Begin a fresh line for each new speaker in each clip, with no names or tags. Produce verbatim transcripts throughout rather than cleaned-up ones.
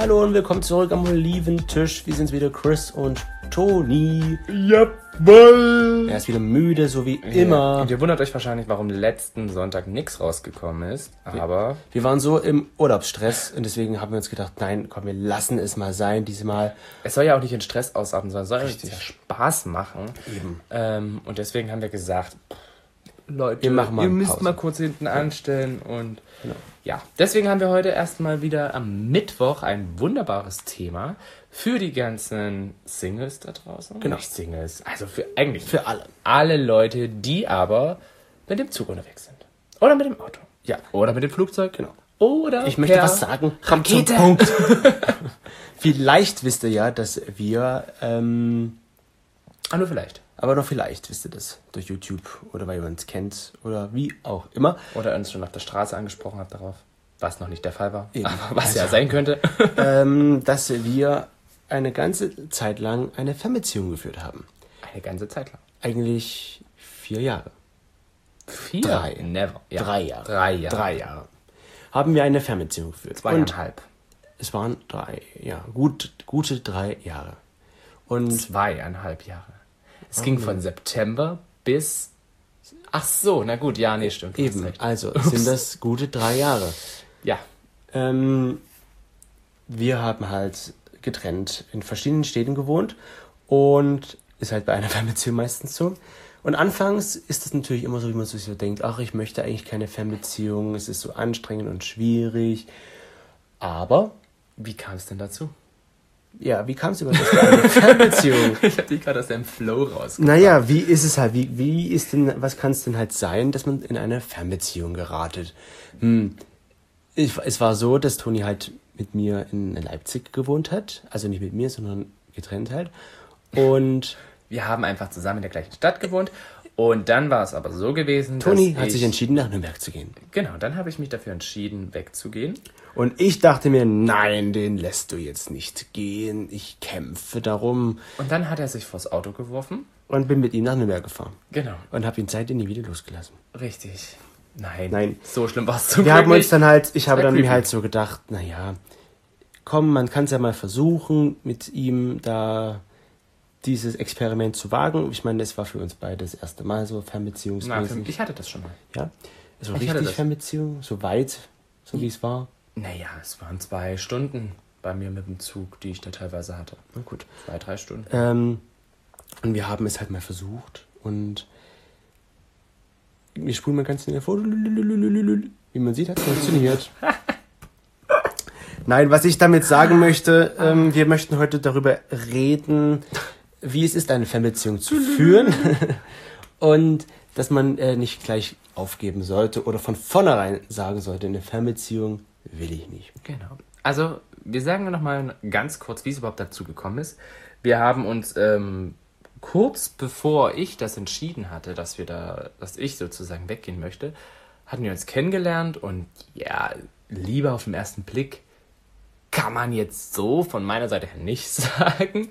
Hallo und willkommen zurück am Oliventisch. Wir sind's wieder, Chris und Toni.
Jawohl!
Er ist wieder müde, so wie immer.
Und ihr wundert euch wahrscheinlich, warum letzten Sonntag nichts rausgekommen ist, aber...
Wir waren so im Urlaubsstress und deswegen haben wir uns gedacht, nein, komm, wir lassen es mal sein, diesmal.
Es soll ja auch nicht in Stress ausarten, sondern es soll
Richtig.
ja Spaß machen.
Eben.
Ähm, und deswegen haben wir gesagt, Leute,
Wir machen mal
ihr
eine
müsst
Pause.
mal kurz hinten anstellen und...
Genau.
Ja, deswegen haben wir heute erstmal wieder am Mittwoch ein wunderbares Thema für die ganzen Singles da draußen.
Genau.
Nicht Singles, also für eigentlich
Für alle.
alle Leute, die aber mit dem Zug unterwegs sind. Oder mit dem Auto.
Ja.
Oder mit dem Flugzeug.
Genau.
Oder
Ich möchte
per
was sagen.
Rakete.
Zum Punkt. Vielleicht wisst ihr ja, dass wir, ähm,
Ah, nur vielleicht.
aber noch vielleicht wisst ihr das durch YouTube oder weil ihr uns kennt oder wie auch immer.
Oder uns schon auf der Straße angesprochen habt darauf. Was noch nicht der Fall war.
Eben.
Aber was
Also-
ja sein könnte.
ähm, dass wir eine ganze Zeit lang eine Fernbeziehung geführt haben.
Eine ganze Zeit lang.
Eigentlich vier Jahre.
Vier?
Drei.
Never. Ja.
Drei Jahre.
Drei Jahre.
Drei Jahre. Haben wir eine Fernbeziehung geführt. Und
Zweieinhalb.
es waren drei, ja, gut, gute drei Jahre. Und
Zweieinhalb Jahre. Es ging von September bis... Ach so, na gut, ja, nee, stimmt. du hast
eben,
recht.
also sind das gute drei Jahre.
Ja,
Ähm, wir haben halt getrennt in verschiedenen Städten gewohnt und ist halt bei einer Fernbeziehung meistens so. Und anfangs ist es natürlich immer so, wie man sich so denkt, ach, ich möchte eigentlich keine Fernbeziehung, es ist so anstrengend und schwierig. Aber,
wie kam es denn dazu?
ja, wie kam es überhaupt zu einer Fernbeziehung?
Ich hab die gerade aus dem Flow raus.
Naja, wie ist es halt, wie, wie ist denn, was kann es denn halt sein, dass man in eine Fernbeziehung geratet? Hm, ich, es war so, dass Toni halt mit mir in Leipzig gewohnt hat, also nicht mit mir, sondern getrennt halt. Und
Wir haben einfach zusammen in der gleichen Stadt gewohnt und dann war es aber so gewesen,
Toni
dass
hat
ich,
sich entschieden, nach Nürnberg zu gehen.
Genau, dann habe ich mich dafür entschieden, wegzugehen.
Und ich dachte mir, nein, den lässt du jetzt nicht gehen, ich kämpfe darum.
Und dann hat er sich vors Auto geworfen.
Und bin mit ihm nach Nürnberg gefahren.
Genau,
Und habe ihn seitdem nie wieder losgelassen.
richtig. Nein,
Nein.
so schlimm war es zum
Wir
Glück
haben uns
nicht.
dann halt, ich habe
war
dann mir
creepy.
halt so gedacht, naja, komm, man kann es ja mal versuchen, mit ihm da dieses Experiment zu wagen. Ich meine, das war für uns beide das erste Mal so
Na,
fernbeziehungsmäßig.
für mich, ich hatte das schon mal.
Ja, es war
Ich hatte
richtig
das.
Fernbeziehung, so weit, so wie es war.
Naja, es waren zwei Stunden bei mir mit dem Zug, die ich da teilweise hatte.
Na gut.
Zwei, drei Stunden.
Ähm, und wir haben es halt mal versucht und wir spulen mal ganz schnell vor. Wie man sieht, hat es funktioniert. Nein, was ich damit sagen möchte, ähm, wir möchten heute darüber reden, wie es ist, eine Fernbeziehung zu führen und dass man äh, nicht gleich aufgeben sollte oder von vornherein sagen sollte, eine Fernbeziehung will ich nicht.
Genau. Also, wir sagen noch mal ganz kurz, wie es überhaupt dazu gekommen ist. Wir haben uns ähm, kurz bevor ich das entschieden hatte, dass wir da, dass ich sozusagen weggehen möchte, hatten wir uns kennengelernt und ja, Liebe auf den ersten Blick kann man jetzt so von meiner Seite her nicht sagen,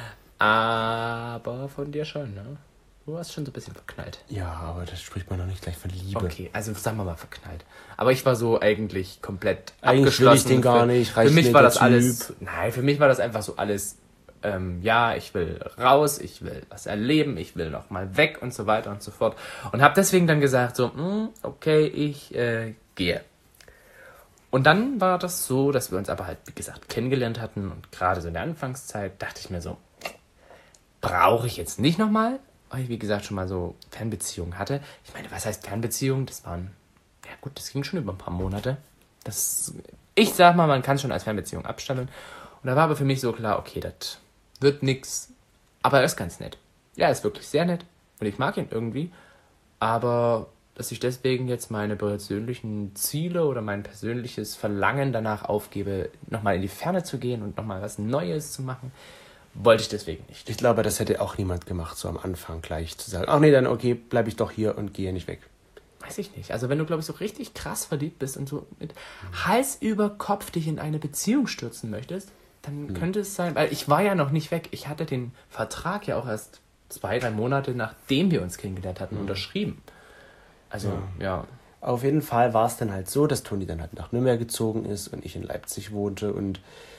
aber von dir schon, ne? Du warst schon so ein bisschen verknallt.
Ja, aber das spricht man noch nicht gleich von Liebe.
Okay, also sagen wir mal verknallt. Aber ich war so eigentlich komplett
Eigentlich will ich
abgeschlossen.
den gar
Für-
nicht,
Für
reicht
mich
mir
war
der
das alles...
Typ.
Nein, für mich war das einfach so alles... Ähm, ja, ich will raus, ich will was erleben, ich will noch mal weg und so weiter und so fort. Und habe deswegen dann gesagt so, "Hm, okay, ich äh, gehe." Und dann war das so, dass wir uns aber halt, wie gesagt, kennengelernt hatten. Und gerade so in der Anfangszeit dachte ich mir so, brauche ich jetzt nicht nochmal, weil ich, wie gesagt, schon mal so Fernbeziehungen hatte. Ich meine, was heißt Fernbeziehung? Das waren, ja gut, das ging schon über ein paar Monate. Das, ich sag mal, man kann es schon als Fernbeziehung abstempeln. Und da war aber für mich so klar, okay, das wird nix. Aber er ist ganz nett. Ja, er ist wirklich sehr nett. Und ich mag ihn irgendwie. Aber dass ich deswegen jetzt meine persönlichen Ziele oder mein persönliches Verlangen danach aufgebe, nochmal in die Ferne zu gehen und nochmal was Neues zu machen, wollte ich deswegen nicht.
Ich glaube, das hätte auch niemand gemacht, so am Anfang gleich zu sagen, ach nee, dann okay, bleibe ich doch hier und gehe nicht weg.
Weiß ich nicht. Also wenn du, glaube ich, so richtig krass verliebt bist und so mit Hals über Kopf dich in eine Beziehung stürzen möchtest, dann könnte es sein, weil ich war ja noch nicht weg. Ich hatte den Vertrag ja auch erst zwei, drei Monate, nachdem wir uns kennengelernt hatten, unterschrieben. Also, ja.
Auf jeden Fall war es dann halt so, dass Toni dann halt nach Nürnberg gezogen ist und ich in Leipzig wohnte und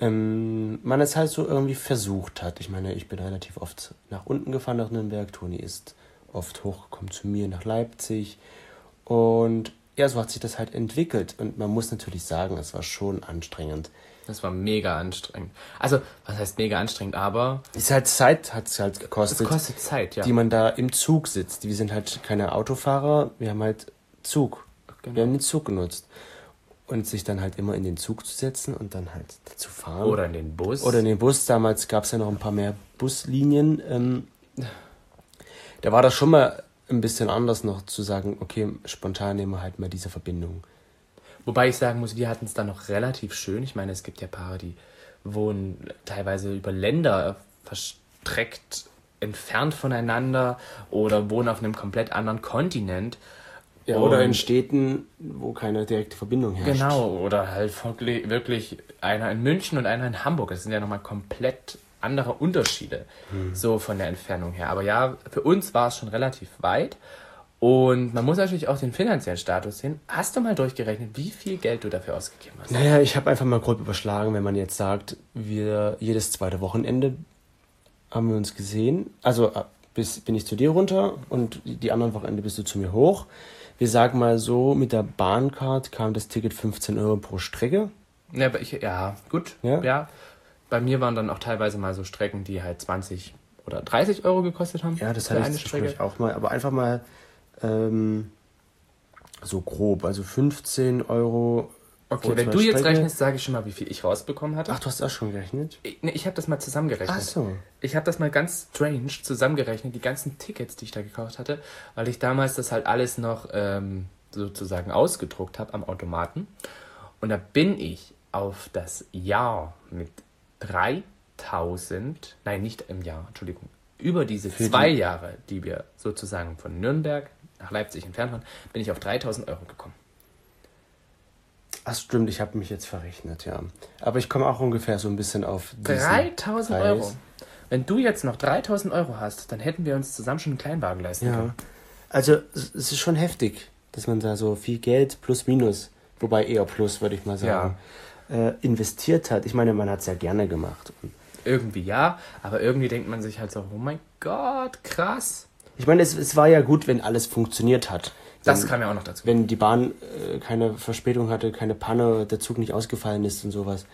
ähm, man es halt so irgendwie versucht hat. Ich meine, ich bin relativ oft nach unten gefahren nach Nürnberg. Toni ist oft hochgekommen zu mir nach Leipzig. Und ja, so hat sich das halt entwickelt. Und man muss natürlich sagen, es war schon anstrengend.
Das war mega anstrengend. Also, was heißt mega anstrengend, aber...
Es ist halt Zeit, hat es halt gekostet.
Es kostet Zeit, ja.
Die man da im Zug sitzt. Wir sind halt keine Autofahrer, wir haben halt Zug.
Genau.
Wir haben den Zug genutzt. Und sich dann halt immer in den Zug zu setzen und dann halt zu fahren.
Oder in den Bus.
Oder in den Bus. Damals gab es ja noch ein paar mehr Buslinien. Ähm, da war das schon mal ein bisschen anders noch zu sagen, okay, spontan nehmen wir halt mal diese Verbindung.
Wobei ich sagen muss, wir hatten es dann noch relativ schön. Ich meine, es gibt ja Paare, die wohnen teilweise über Länder verstreckt entfernt voneinander oder wohnen auf einem komplett anderen Kontinent.
Ja, oder in Städten, wo keine direkte Verbindung herrscht.
Genau, oder halt wirklich einer in München und einer in Hamburg. Das sind ja nochmal komplett andere Unterschiede, hm. so von der Entfernung her. Aber ja, für uns war es schon relativ weit. Und man muss natürlich auch den finanziellen Status sehen. Hast du mal durchgerechnet, wie viel Geld du dafür ausgegeben hast?
Naja, ich habe einfach mal grob überschlagen, wenn man jetzt sagt, wir jedes zweite Wochenende haben wir uns gesehen. Also bis bin ich zu dir runter und die anderen Wochenende bist du zu mir hoch. Wir sagen mal so, mit der Bahncard kam das Ticket fünfzehn Euro pro Strecke.
Ja, aber ich, ja gut.
Ja?
ja. Bei mir waren dann auch teilweise mal so Strecken, die halt zwanzig oder dreißig Euro gekostet haben.
Ja, das hatte ich zwischendurch auch mal. Aber einfach mal ähm, so grob. Also fünfzehn Euro.
Okay, wenn du jetzt Strecke. rechnest, sage ich schon mal, wie viel ich rausbekommen hatte.
Ach, du hast auch schon gerechnet?
Ich, nee, ich habe das mal zusammengerechnet.
Ach so.
Ich habe das mal ganz strange zusammengerechnet, die ganzen Tickets, die ich da gekauft hatte, weil ich damals das halt alles noch ähm, sozusagen ausgedruckt habe am Automaten. Und da bin ich auf das Jahr mit dreitausend, nein, nicht im Jahr, Entschuldigung, über diese Für zwei die? Jahre, die wir sozusagen von Nürnberg nach Leipzig entfernt waren, bin ich auf dreitausend Euro gekommen.
Ach stimmt, ich habe mich jetzt verrechnet, ja. Aber ich komme auch ungefähr so ein bisschen auf
dreitausend Euro. Wenn du jetzt noch dreitausend Euro hast, dann hätten wir uns zusammen schon einen Kleinwagen leisten
ja.
können.
Also es ist schon heftig, dass man da so viel Geld plus minus, wobei eher plus, würde ich mal sagen, ja. äh, investiert hat. Ich meine, man hat es ja gerne gemacht.
Irgendwie ja, aber irgendwie denkt man sich halt so, oh mein Gott, krass.
Ich meine, es, es war ja gut, wenn alles funktioniert hat.
Das kam ja auch noch dazu.
Wenn die Bahn äh, keine Verspätung hatte, keine Panne, der Zug nicht ausgefallen ist und sowas,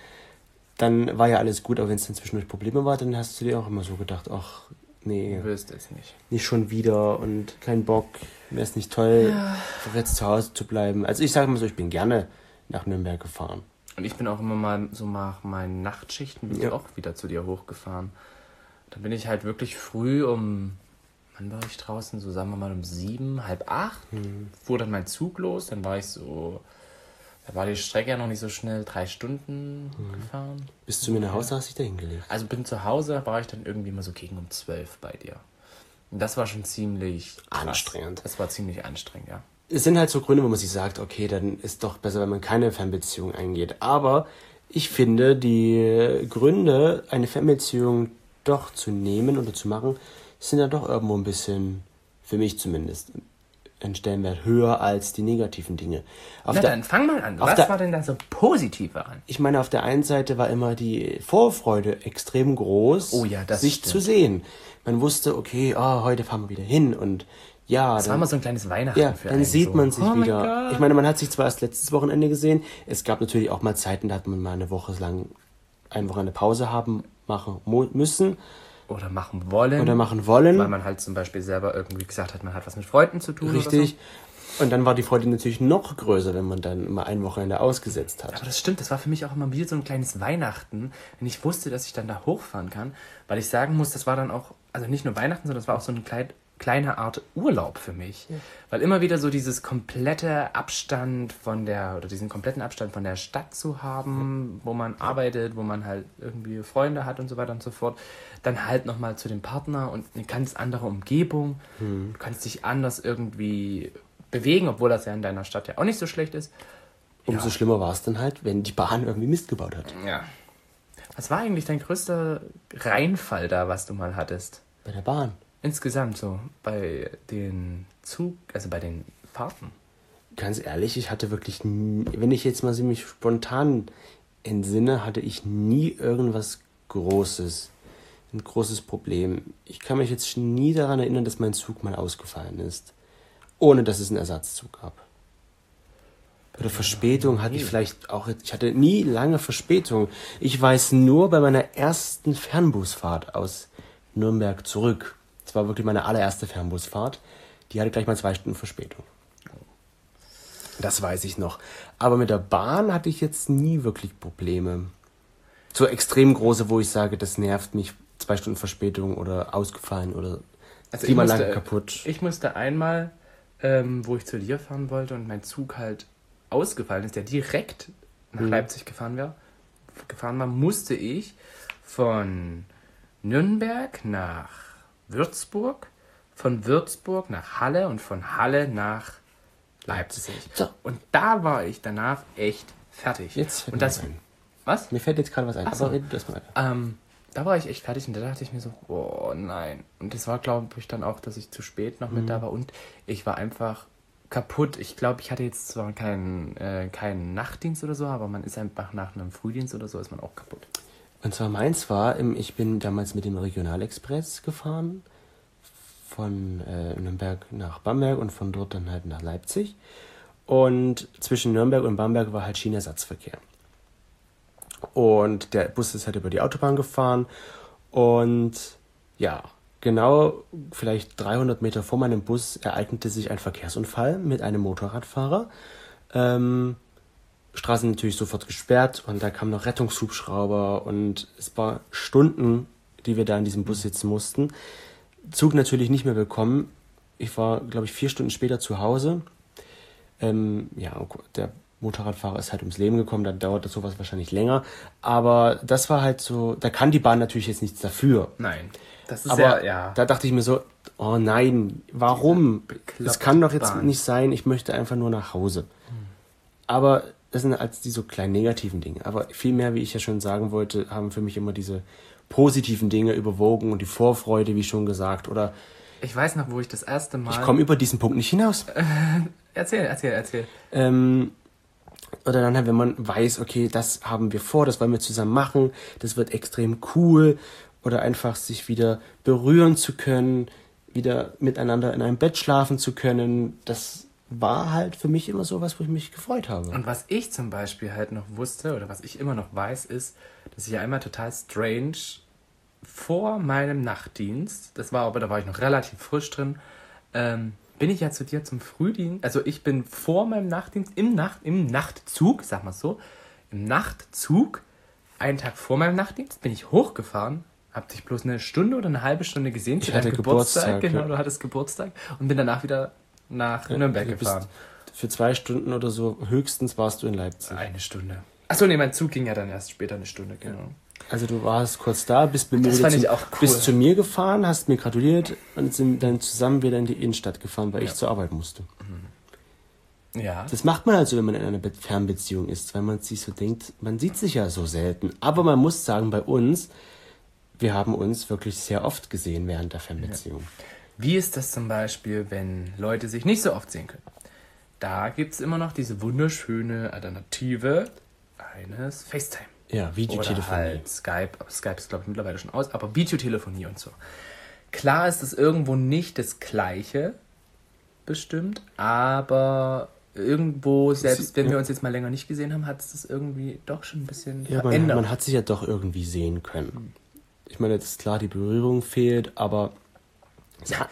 dann war ja alles gut. Aber wenn es dann zwischendurch Probleme war, dann hast du dir auch immer so gedacht, ach, nee.
Du wirst es nicht.
Nicht schon wieder und kein Bock. Wäre es nicht toll, ja. jetzt zu Hause zu bleiben. Also ich sage mal so, ich bin gerne nach Nürnberg gefahren.
Und ich bin auch immer mal so nach meinen Nachtschichten bin ja. ich auch wieder zu dir hochgefahren. Da bin ich halt wirklich früh um... Wann war ich draußen? So sagen wir mal um sieben, halb acht. Hm. Fuhr dann mein Zug los. Dann war ich so... Da war die Strecke ja noch nicht so schnell. Drei Stunden hm. gefahren.
Bis zu mir nach Hause hast du dich da hingelegt?
Also bin zu Hause, war ich dann irgendwie mal so gegen um zwölf bei dir. Und das war schon ziemlich... krass.
Anstrengend.
Das war ziemlich anstrengend, ja.
Es sind halt so Gründe, wo man sich sagt, okay, dann ist doch besser, wenn man keine Fernbeziehung eingeht. Aber ich finde, die Gründe, eine Fernbeziehung doch zu nehmen oder zu machen, sind ja doch irgendwo ein bisschen, für mich zumindest, ein Stellenwert höher als die negativen Dinge.
Auf Na der, dann fang mal an. Was der, war denn da so positiv daran?
Ich meine, auf der einen Seite war immer die Vorfreude extrem groß,
oh ja, das
sich
stimmt.
zu sehen. Man wusste, okay, oh, heute fahren wir wieder hin und ja.
Das
dann,
war immer so ein kleines Weihnachten
ja,
für
dann
einen.
sieht
so.
man sich
oh
wieder. Ich meine, man hat sich zwar erst letztes Wochenende gesehen, es gab natürlich auch mal Zeiten, da hat man mal eine Woche lang eine Woche eine Pause haben machen müssen.
Oder machen wollen.
Oder machen wollen.
Weil man halt zum Beispiel selber irgendwie gesagt hat, man hat was mit Freunden zu tun.
Richtig.
Oder
so. Und dann war die Freude natürlich noch größer, wenn man dann mal ein Wochenende ausgesetzt hat.
Aber das stimmt, das war für mich auch immer wieder so ein kleines Weihnachten, wenn ich wusste, dass ich dann da hochfahren kann. Weil ich sagen muss, das war dann auch, also nicht nur Weihnachten, sondern es war auch so ein kleid, kleine Art Urlaub für mich. Ja. Weil immer wieder so dieses komplette Abstand von der, oder diesen kompletten Abstand von der Stadt zu haben, ja. wo man ja. arbeitet, wo man halt irgendwie Freunde hat und so weiter und so fort. Dann halt nochmal zu dem Partner und eine ganz andere Umgebung. Hm. Du kannst dich anders irgendwie bewegen, obwohl das ja in deiner Stadt ja auch nicht so schlecht ist.
Umso
ja.
schlimmer war es dann halt, wenn die Bahn irgendwie Mist gebaut hat.
Ja. Was war eigentlich dein größter Reinfall da, was du mal hattest?
Bei der Bahn?
Insgesamt so, bei den Zug, also bei den Fahrten.
Ganz ehrlich, ich hatte wirklich, nie, wenn ich jetzt mal ziemlich spontan entsinne, hatte ich nie irgendwas Großes, ein großes Problem. Ich kann mich jetzt nie daran erinnern, dass mein Zug mal ausgefallen ist, ohne dass es einen Ersatzzug gab. Oder Verspätung hatte ich vielleicht auch, ich hatte nie lange Verspätung. Ich weiß nur bei meiner ersten Fernbusfahrt aus Nürnberg zurück. Das war wirklich meine allererste Fernbusfahrt. Die hatte gleich mal zwei Stunden Verspätung. Das weiß ich noch. Aber mit der Bahn hatte ich jetzt nie wirklich Probleme. So extrem große, wo ich sage, das nervt mich, zwei Stunden Verspätung oder ausgefallen oder
also
klimaanlage
musste,
kaputt.
Ich musste einmal, ähm, wo ich zu dir fahren wollte und mein Zug halt ausgefallen ist, der direkt nach mhm. Leipzig gefahren wäre, gefahren war, musste ich von Nürnberg nach Würzburg, von Würzburg nach Halle und von Halle nach Leipzig. So. Und da war ich danach echt fertig.
Jetzt fällt
und das,
mir was ein.
Was?
Mir fällt jetzt gerade was ein.
Ach so.
Aber red das mal.
Ähm, da war ich echt fertig und da dachte ich mir so, oh nein. Und das war, glaube ich, dann auch, dass ich zu spät noch mit mhm. da war und ich war einfach kaputt. Ich glaube, ich hatte jetzt zwar keinen, äh, keinen Nachtdienst oder so, aber man ist einfach nach einem Frühdienst oder so, ist man auch kaputt.
Und zwar meins war, ich bin damals mit dem Regionalexpress gefahren, von äh, Nürnberg nach Bamberg und von dort dann halt nach Leipzig. Und zwischen Nürnberg und Bamberg war halt Schienenersatzverkehr. Und der Bus ist halt über die Autobahn gefahren und ja, genau vielleicht dreihundert Meter vor meinem Bus ereignete sich ein Verkehrsunfall mit einem Motorradfahrer. Ähm, Straßen natürlich sofort gesperrt und da kamen noch Rettungshubschrauber und es war Stunden, die wir da in diesem Bus sitzen mussten. Zug natürlich nicht mehr bekommen. Ich war, glaube ich, vier Stunden später zu Hause. Ähm, ja, der Motorradfahrer ist halt ums Leben gekommen, da dauert das sowas wahrscheinlich länger. Aber das war halt so, da kann die Bahn natürlich jetzt nichts dafür.
Nein. Das ist
aber
ja, ja.
Da dachte ich mir so, oh nein, warum? Das kann doch jetzt Bahn. nicht sein, ich möchte einfach nur nach Hause. Hm. Aber das sind als die so kleinen negativen Dinge. Aber vielmehr, wie ich ja schon sagen wollte, haben für mich immer diese positiven Dinge überwogen und die Vorfreude, wie schon gesagt. Oder
ich weiß noch, wo ich das erste Mal...
Ich komme über diesen Punkt nicht hinaus.
erzähl, erzähl, erzähl.
Ähm, oder dann halt, wenn man weiß, okay, das haben wir vor, das wollen wir zusammen machen, das wird extrem cool. Oder einfach sich wieder berühren zu können, wieder miteinander in einem Bett schlafen zu können. Das war halt für mich immer so was, wo ich mich gefreut habe.
Und was ich zum Beispiel halt noch wusste, oder was ich immer noch weiß, ist, dass ich einmal total strange vor meinem Nachtdienst, das war aber, da war ich noch relativ frisch drin, ähm, bin ich ja zu dir zum Frühdienst, also ich bin vor meinem Nachtdienst, im, Nacht, im Nachtzug, sag mal so, im Nachtzug, einen Tag vor meinem Nachtdienst, bin ich hochgefahren, hab dich bloß eine Stunde oder eine halbe Stunde gesehen,
ich hatte Geburtstag, Geburtstag
genau,
ja.
Du hattest Geburtstag und bin danach wieder nach ja, Nürnberg gefahren.
Für zwei Stunden oder so höchstens warst du in Leipzig.
Eine Stunde. Achso, nee, mein Zug ging ja dann erst später eine Stunde, genau.
Also du warst kurz da, bist, mit mir
das fand
zum,
ich auch cool.
bist zu mir gefahren, hast mir gratuliert und sind dann zusammen wieder in die Innenstadt gefahren, weil ja. ich zur Arbeit musste.
Ja.
Das macht man also, wenn man in einer Fernbeziehung ist, weil man sich so denkt, man sieht sich ja so selten. Aber man muss sagen, bei uns, wir haben uns wirklich sehr oft gesehen während der Fernbeziehung.
Ja. Wie ist das zum Beispiel, wenn Leute sich nicht so oft sehen können? Da gibt es immer noch diese wunderschöne Alternative eines FaceTime.
Ja, Videotelefonie.
Oder halt Skype. Aber Skype ist, glaube ich, mittlerweile schon aus. Aber Videotelefonie und so. Klar ist es irgendwo nicht das Gleiche bestimmt, aber irgendwo, selbst wenn wir uns jetzt mal länger nicht gesehen haben, hat es das irgendwie doch schon ein bisschen
ja,
verändert.
Man, man hat sich ja doch irgendwie sehen können. Ich meine, jetzt ist klar, die Berührung fehlt, aber...
Ja,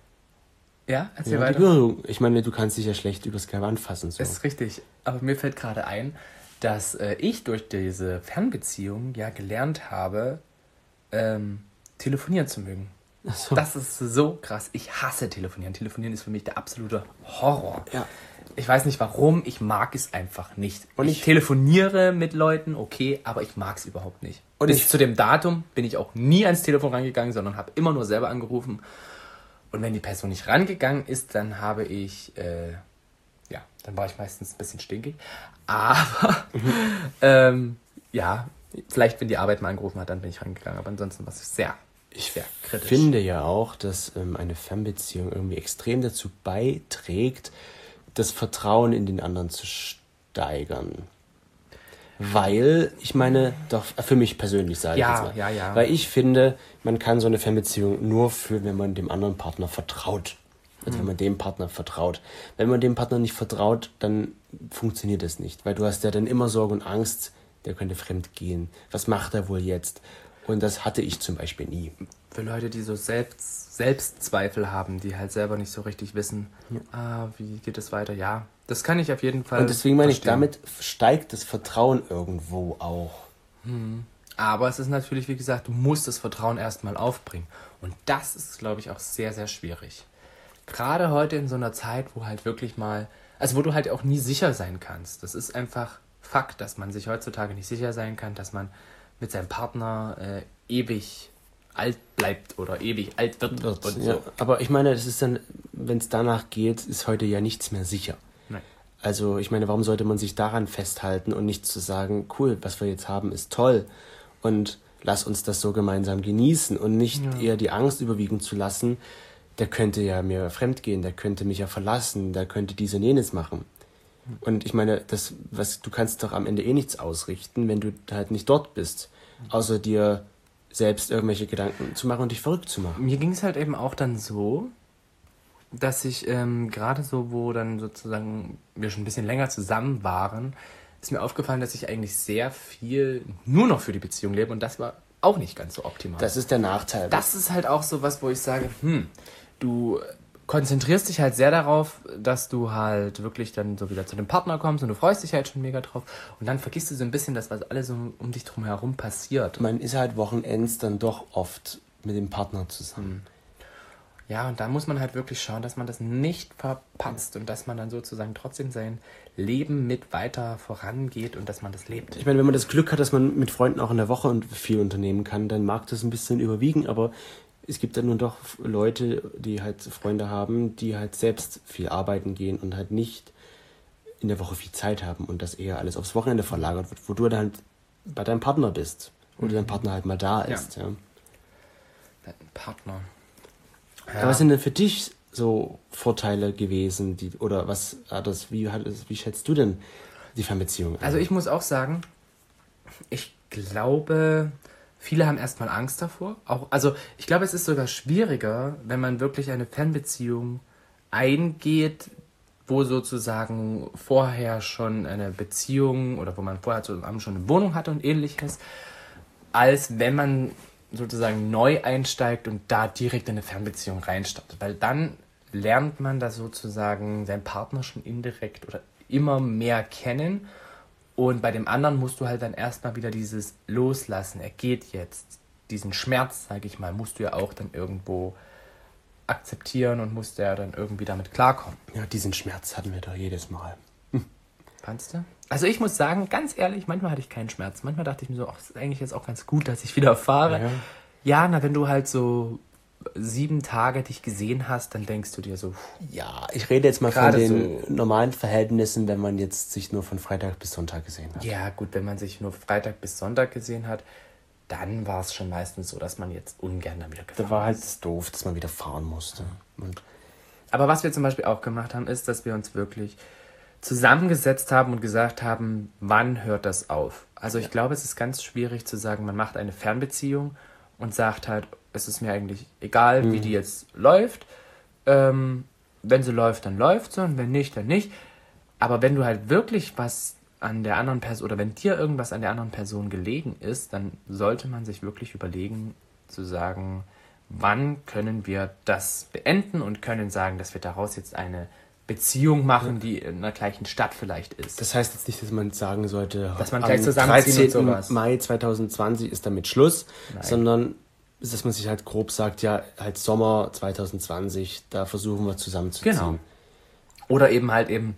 ja erzähl
ja,
weiter.
Die Berührung. Ich meine, du kannst dich ja schlecht über Skype anfassen. So.
Das ist richtig. Aber mir fällt gerade ein, dass äh, ich durch diese Fernbeziehung ja gelernt habe, ähm, telefonieren zu mögen.
Ach so.
Das ist so krass. Ich hasse telefonieren. Telefonieren ist für mich der absolute Horror.
Ja.
Ich weiß nicht warum, ich mag es einfach nicht.
Und
ich,
ich
telefoniere mit Leuten, okay, aber ich mag es überhaupt nicht. Und Bis ich, zu dem Datum bin ich auch nie ans Telefon rangegangen, sondern habe immer nur selber angerufen. Und wenn die Person nicht rangegangen ist, dann habe ich, äh, ja, dann war ich meistens ein bisschen stinkig. Aber, mhm. ähm, ja, vielleicht wenn die Arbeit mal angerufen hat, dann bin ich rangegangen. Aber ansonsten war es sehr,
ich
sehr kritisch.
Ich finde ja auch, dass ähm, eine Fernbeziehung irgendwie extrem dazu beiträgt, das Vertrauen in den anderen zu steigern. Weil, ich meine, doch für mich persönlich sage
Ja,
ich jetzt mal.
ja, ja.
Weil ich finde, man kann so eine Fernbeziehung nur führen, wenn man dem anderen Partner vertraut. Also wenn man dem Partner vertraut. Wenn man dem Partner nicht vertraut, dann funktioniert das nicht. Weil du hast ja dann immer Sorge und Angst, der könnte fremd gehen. Was macht er wohl jetzt? Und das hatte ich zum Beispiel nie.
Für Leute, die so Selbst, Selbstzweifel haben, die halt selber nicht so richtig wissen, ja. ah, wie geht es weiter? Ja, das kann ich auf jeden Fall
Und deswegen meine
verstehen.
ich, damit steigt das Vertrauen irgendwo auch.
Hm. Aber es ist natürlich, wie gesagt, du musst das Vertrauen erstmal aufbringen. Und das ist, glaube ich, auch sehr, sehr schwierig. Gerade heute in so einer Zeit, wo halt wirklich mal, also wo du halt auch nie sicher sein kannst. Das ist einfach Fakt, dass man sich heutzutage nicht sicher sein kann, dass man mit seinem Partner äh, ewig alt bleibt oder ewig alt wird.
wird
und
ja.
so.
Aber ich meine, das ist dann, wenn es danach geht, ist heute ja nichts mehr sicher.
Nein.
Also ich meine, warum sollte man sich daran festhalten und nicht zu sagen, cool, was wir jetzt haben, ist toll und lass uns das so gemeinsam genießen und nicht ja. eher die Angst überwiegen zu lassen, der könnte ja mir fremdgehen, der könnte mich ja verlassen, der könnte dies und jenes machen. Und ich meine, das, was, du kannst doch am Ende eh nichts ausrichten, wenn du halt nicht dort bist, außer dir selbst irgendwelche Gedanken zu machen und dich verrückt zu machen.
Mir ging es halt eben auch dann so, dass ich ähm, gerade so, wo dann sozusagen wir schon ein bisschen länger zusammen waren, ist mir aufgefallen, dass ich eigentlich sehr viel nur noch für die Beziehung lebe und das war auch nicht ganz so optimal.
Das ist der Nachteil.
Das ist halt auch so was, wo ich sage, hm, du konzentrierst dich halt sehr darauf, dass du halt wirklich dann so wieder zu dem Partner kommst und du freust dich halt schon mega drauf und dann vergisst du so ein bisschen das, was alles so um dich drum herum passiert.
Man ist halt Wochenends dann doch oft mit dem Partner zusammen.
Ja, und da muss man halt wirklich schauen, dass man das nicht verpatzt und dass man dann sozusagen trotzdem sein Leben mit weiter vorangeht und dass man das lebt.
Ich meine, wenn man das Glück hat, dass man mit Freunden auch in der Woche viel unternehmen kann, dann mag das ein bisschen überwiegen, aber es gibt dann nur doch Leute, die halt Freunde haben, die halt selbst viel arbeiten gehen und halt nicht in der Woche viel Zeit haben und das eher alles aufs Wochenende verlagert wird, wo du dann halt bei deinem Partner bist oder mhm. dein Partner halt mal da ist. Ja. Ja.
Dein Partner.
Ja. Aber was sind denn für dich so Vorteile gewesen, die, oder was hat das, wie, hat das, wie schätzt du denn die Fernbeziehung an?
Also ich muss auch sagen, ich glaube, viele haben erstmal Angst davor. Auch, also ich glaube, es ist sogar schwieriger, wenn man wirklich eine Fernbeziehung eingeht, wo sozusagen vorher schon eine Beziehung oder wo man vorher zusammen schon eine Wohnung hatte und ähnliches, als wenn man sozusagen neu einsteigt und da direkt in eine Fernbeziehung reinstartet. Weil dann lernt man da sozusagen seinen Partner schon indirekt oder immer mehr kennen. Und bei dem anderen musst du halt dann erstmal wieder dieses Loslassen. Er geht jetzt. Diesen Schmerz, sage ich mal, musst du ja auch dann irgendwo akzeptieren und musst ja dann irgendwie damit klarkommen.
Ja, diesen Schmerz hatten wir doch jedes Mal.
Fandst du? Also ich muss sagen, ganz ehrlich, manchmal hatte ich keinen Schmerz. Manchmal dachte ich mir so, ach, ist eigentlich jetzt auch ganz gut, dass ich wieder fahre. Ja, ja, na, wenn du halt so sieben Tage dich gesehen hast, dann denkst du dir so...
Ja, ich rede jetzt mal von den so normalen Verhältnissen, wenn man jetzt sich nur von Freitag bis Sonntag gesehen hat.
Ja, gut, wenn man sich nur Freitag bis Sonntag gesehen hat, dann war es schon meistens so, dass man jetzt ungern dann wieder gefahren ist.
Da war halt doof, dass man wieder fahren musste. Und
aber was wir zum Beispiel auch gemacht haben, ist, dass wir uns wirklich zusammengesetzt haben und gesagt haben, wann hört das auf? Also ich ja. glaube, es ist ganz schwierig zu sagen, man macht eine Fernbeziehung und sagt halt, es ist mir eigentlich egal, mhm. wie die jetzt läuft. Ähm, wenn sie läuft, dann läuft sie und wenn nicht, dann nicht. Aber wenn du halt wirklich was an der anderen Person oder wenn dir irgendwas an der anderen Person gelegen ist, dann sollte man sich wirklich überlegen, zu sagen, wann können wir das beenden und können sagen, dass wir daraus jetzt eine Beziehung machen, die in der gleichen Stadt vielleicht ist.
Das heißt jetzt nicht, dass man sagen sollte,
dass man gleich zusammenzieht und sowas.
Mai zwanzig zwanzig ist damit Schluss, Nein. sondern dass man sich halt grob sagt, ja, halt Sommer zwanzig zwanzig, da versuchen wir zusammenzuziehen.
Genau. Oder eben halt eben,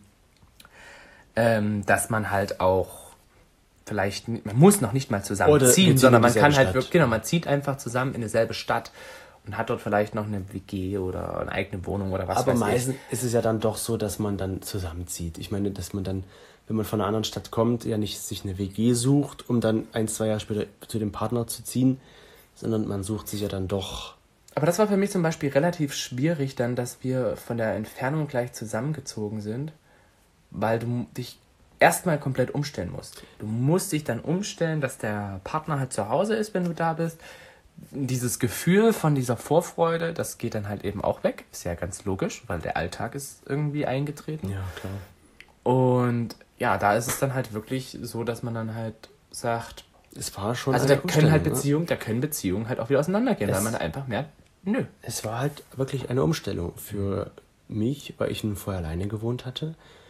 ähm, dass man halt auch vielleicht, man muss noch nicht mal zusammenziehen, sondern man kann halt wirklich, genau, man zieht einfach zusammen in dieselbe Stadt und hat dort vielleicht noch eine W G oder eine eigene Wohnung oder was weiß ich.
Aber meistens ist es ja dann doch so, dass man dann zusammenzieht. Ich meine, dass man dann, wenn man von einer anderen Stadt kommt, ja nicht sich eine W G sucht, um dann ein, zwei Jahre später zu dem Partner zu ziehen, sondern man sucht sich ja dann doch...
Aber das war für mich zum Beispiel relativ schwierig dann, dass wir von der Entfernung gleich zusammengezogen sind, weil du dich erstmal komplett umstellen musst. Du musst dich dann umstellen, dass der Partner halt zu Hause ist, wenn du da bist. Dieses Gefühl von dieser Vorfreude, das geht dann halt eben auch weg. Ist ja ganz logisch, weil der Alltag ist irgendwie eingetreten.
Ja, klar.
Und ja, da ist es dann halt wirklich so, dass man dann halt sagt,
es war schon
also da
eine
können halt
Umstellung,
Beziehungen, da können Beziehungen halt auch wieder auseinandergehen,
Es-
weil man einfach merkt, nö.
Es war halt wirklich eine Umstellung für mich, weil ich nun vorher alleine gewohnt hatte.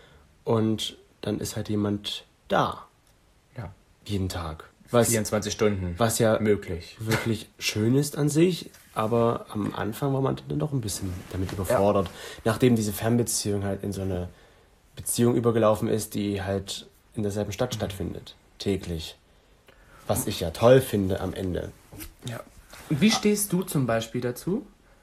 Und dann ist halt jemand da.
Ja.
Jeden Tag. Was,
vierundzwanzig Stunden
was ja
möglich.
wirklich schön ist an sich, aber am Anfang war man dann doch ein bisschen damit überfordert. Nachdem diese Fernbeziehung halt in so eine Beziehung übergelaufen ist, die halt in derselben Stadt stattfindet. Täglich. Was ich ja toll finde am Ende.
Ja. Und wie stehst du zum Beispiel dazu,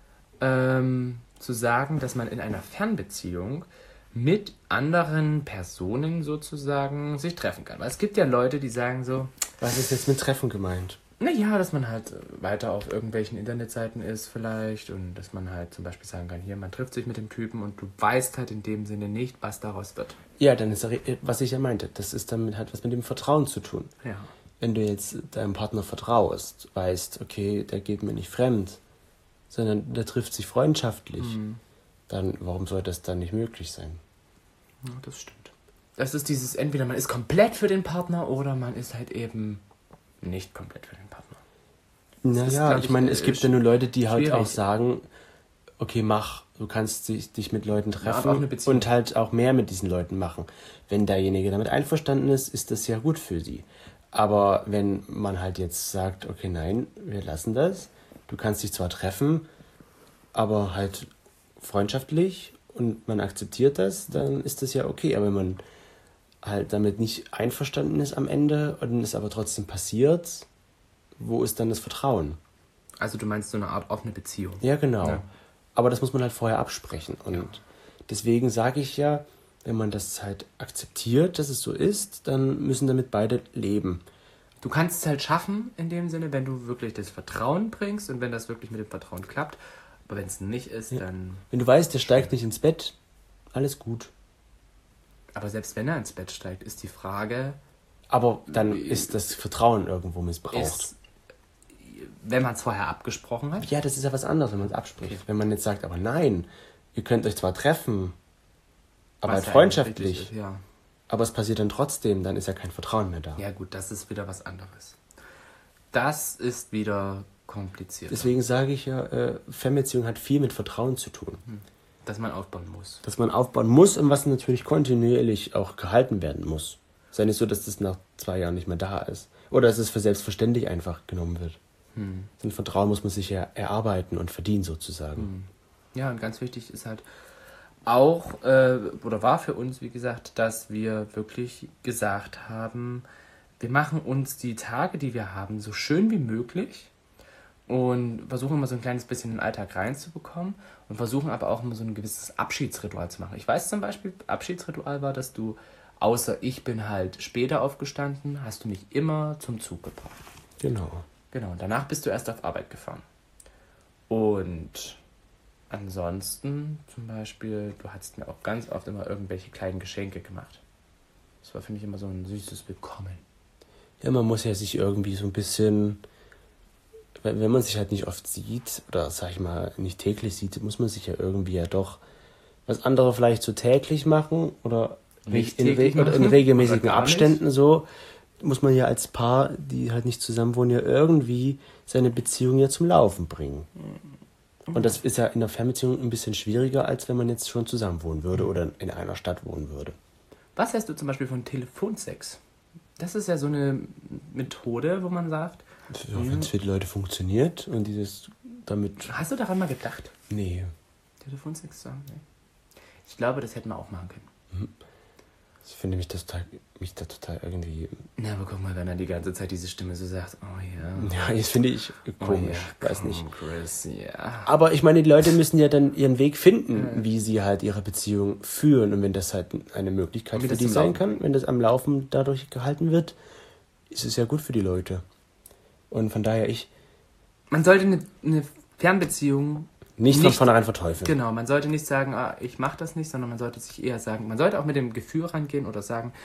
ähm, zu sagen, dass man in einer Fernbeziehung mit anderen Personen sozusagen sich treffen kann? Weil es gibt ja Leute, die sagen so,
Was ist jetzt mit Treffen gemeint?
naja, dass man halt weiter auf irgendwelchen Internetseiten ist vielleicht und dass man halt zum Beispiel sagen kann, hier, man trifft sich mit dem Typen und du weißt halt in dem Sinne nicht, was daraus wird.
Ja, dann ist, was ich ja meinte, das ist damit halt was mit dem Vertrauen zu tun.
Ja.
Wenn du jetzt deinem Partner vertraust, weißt, okay, der geht mir nicht fremd, sondern der trifft sich freundschaftlich,
Mhm.
dann warum soll das dann nicht möglich sein?
Ja, das stimmt. Das ist dieses, entweder man ist komplett für den Partner oder man ist halt eben nicht komplett für den Partner. ist,
Naja,
glaub
ich
ich,
meine,
äh,
es gibt ja nur Leute, die halt
schwierig.
auch sagen, okay, mach, du kannst dich, dich mit Leuten
aber
treffen
auch eine Beziehung.
und halt auch mehr mit diesen Leuten machen. Wenn derjenige damit einverstanden ist, ist das ja gut für sie. Aber wenn man halt jetzt sagt, okay, nein, wir lassen das, du kannst dich zwar treffen, aber halt freundschaftlich und man akzeptiert das, dann ist das ja okay. Aber wenn man halt damit nicht einverstanden ist am Ende und es aber trotzdem passiert, wo ist dann das Vertrauen?
Also du meinst so eine Art offene Beziehung.
Ja, genau.
Ja.
Aber das muss man halt vorher absprechen. Und
Ja.
deswegen sage ich ja, wenn man das halt akzeptiert, dass es so ist, dann müssen damit beide leben.
Du kannst es halt schaffen, in dem Sinne, wenn du wirklich das Vertrauen bringst und wenn das wirklich mit dem Vertrauen klappt. Aber wenn es nicht ist,
Ja.
dann...
Wenn du weißt, der steigt nicht ins Bett, alles gut.
Aber selbst wenn er ins Bett steigt, ist die Frage,
Aber dann ist das Vertrauen irgendwo missbraucht.
ist, wenn man es vorher abgesprochen hat,
Ja, das ist ja was anderes, wenn man es abspricht. Wenn man jetzt sagt, aber nein, ihr könnt euch zwar treffen, aber
was
halt
ja
freundschaftlich,
eigentlich richtig ist, ja.
aber es passiert dann trotzdem, dann ist ja kein Vertrauen mehr da.
Ja gut, das ist wieder was anderes. Das ist wieder kompliziert.
Deswegen sage ich ja, äh, Fernbeziehung hat viel mit Vertrauen zu tun.
Dass man aufbauen muss.
Das man aufbauen muss und was natürlich kontinuierlich auch gehalten werden muss. Es ist ja nicht so, dass das nach zwei Jahren nicht mehr da ist. Oder dass es für selbstverständlich einfach genommen wird.
Hm.
So ein Vertrauen muss man sich ja erarbeiten und verdienen sozusagen.
Hm. Ja, und ganz wichtig ist halt auch, äh, oder war für uns, wie gesagt, dass wir wirklich gesagt haben, wir machen uns die Tage, die wir haben, so schön wie möglich und versuchen immer so ein kleines bisschen in den Alltag reinzubekommen und versuchen aber auch immer so ein gewisses Abschiedsritual zu machen. Ich weiß zum Beispiel, Abschiedsritual war, dass du, außer ich bin halt später aufgestanden, hast du mich immer zum Zug gebracht.
Genau.
Genau, und danach bist du erst auf Arbeit gefahren. Und ansonsten zum Beispiel, du hast mir auch ganz oft immer irgendwelche kleinen Geschenke gemacht. Das war für mich immer so ein süßes Willkommen.
Ja, man muss ja sich irgendwie so ein bisschen, wenn wenn man sich halt nicht oft sieht, oder sag ich mal, nicht täglich sieht, muss man sich ja irgendwie ja doch was andere vielleicht so täglich machen oder
Nicht
in,
täglich
re oder in
machen,
regelmäßigen
oder gar
Abständen so, muss man ja als Paar, die halt nicht zusammen wohnen, ja irgendwie seine Beziehung ja zum Laufen bringen. Und das ist ja in der Fernbeziehung ein bisschen schwieriger, als wenn man jetzt schon zusammen wohnen würde oder in einer Stadt wohnen würde.
Was hältst du zum Beispiel von Telefonsex? Das ist ja so eine Methode, wo man sagt,
Ja, wenn es für die Leute funktioniert und dieses damit...
hast du daran mal gedacht,
Nee.
Telefonsex zu haben? Nee. Ich glaube, das hätten wir auch machen können.
Ich finde mich, das total, mich da total irgendwie...
Na, aber guck mal, wenn er die ganze Zeit diese Stimme so sagt, oh ja,
Ja, das finde ich
oh
komisch.
ja,
Weiß
komm,
nicht.
Chris, ja.
Aber ich meine, die Leute müssen ja dann ihren Weg finden, wie sie halt ihre Beziehung führen. Und wenn das halt eine Möglichkeit
Wie
für
das
die
zum
sein
Laufen.
kann, wenn das am Laufen dadurch gehalten wird, ist es ja gut für die Leute. Und von daher ich
Man sollte eine, eine Fernbeziehung
nicht, von
Nicht-
vornherein verteufeln.
Genau, man sollte nicht sagen, ah, ich mache das nicht, sondern man sollte sich eher sagen, man sollte auch mit dem Gefühl rangehen oder sagen,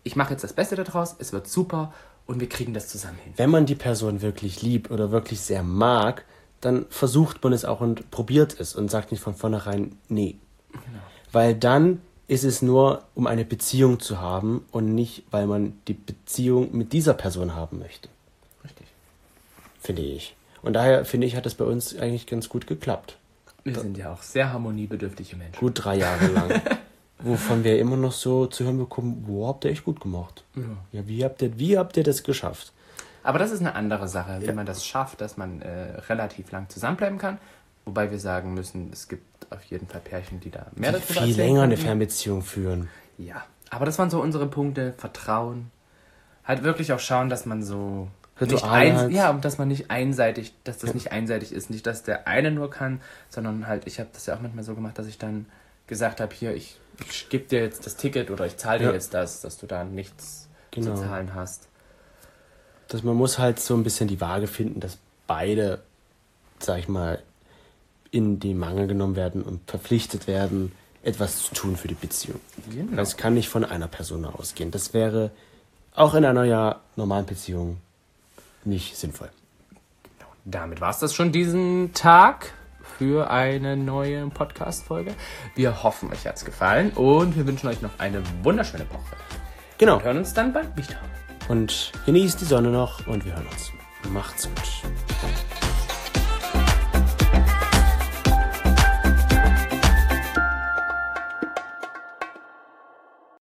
ich mache jetzt das Beste daraus, es wird super und wir kriegen das zusammen hin.
Wenn man die Person wirklich liebt oder wirklich sehr mag, dann versucht man es auch und probiert es und sagt nicht von vornherein nee. Genau. Weil dann ist es nur, um eine Beziehung zu haben und nicht, weil man die Beziehung mit dieser Person haben möchte.
Richtig.
Finde ich. Und daher, finde ich, hat das bei uns eigentlich ganz gut geklappt.
Wir sind ja auch sehr harmoniebedürftige Menschen.
Gut drei Jahre lang. Wovon wir immer noch so zu hören bekommen, wo habt ihr echt gut gemacht? Ja, ja wie, habt ihr, wie habt ihr das geschafft?
Aber das ist eine andere Sache, wie
ja.
man das schafft, dass man äh, relativ lang zusammenbleiben kann. Wobei wir sagen müssen, es gibt auf jeden Fall Pärchen, die da mehr
die
dazu
viel länger eine Fernbeziehung führen.
Ja, aber das waren so unsere Punkte. Vertrauen. Halt wirklich auch schauen, dass man so... Nicht ein, ja, und dass man nicht einseitig, dass das ja. nicht einseitig ist. Nicht, dass der eine nur kann, sondern halt, ich habe das ja auch manchmal so gemacht, dass ich dann gesagt habe, hier, ich, ich gebe dir jetzt das Ticket oder ich zahle dir ja. jetzt das, dass du da nichts genau. zu zahlen hast.
Dass man muss halt so ein bisschen die Waage finden, dass beide, sag ich mal, in die Mangel genommen werden und verpflichtet werden, etwas zu tun für die Beziehung. Genau. Das kann nicht von einer Person ausgehen. Das wäre auch in einer ja normalen Beziehung nicht sinnvoll.
Damit war es das schon diesen Tag für eine neue Podcast-Folge. Wir hoffen, euch hat es gefallen und wir wünschen euch noch eine wunderschöne Woche.
Genau.
Und hören uns dann bald wieder.
Und genießt die Sonne noch und wir hören uns. Macht's gut.